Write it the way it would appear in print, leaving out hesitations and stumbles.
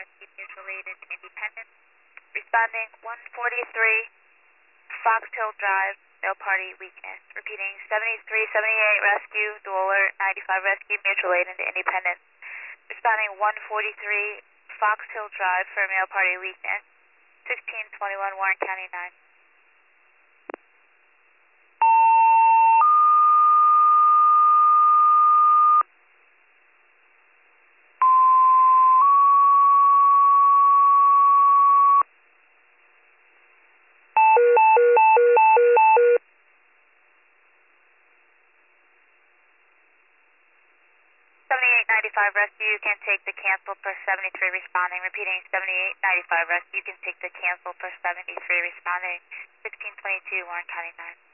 Rescue Mutual Aid in Independence. Responding 143 Fox Hill Drive, Mail Party Weakness. Repeating 7378 Rescue, Dueler 95 Rescue Mutual Aid into Independence. Responding 143 Fox Hill Drive for Mail Party Weakness. 1621 Warren County 9. 7895 Rescue, you can take the cancel for 73 responding. Repeating 7895 Rescue, you can take the cancel for 73 responding. 1622 Warren County 9.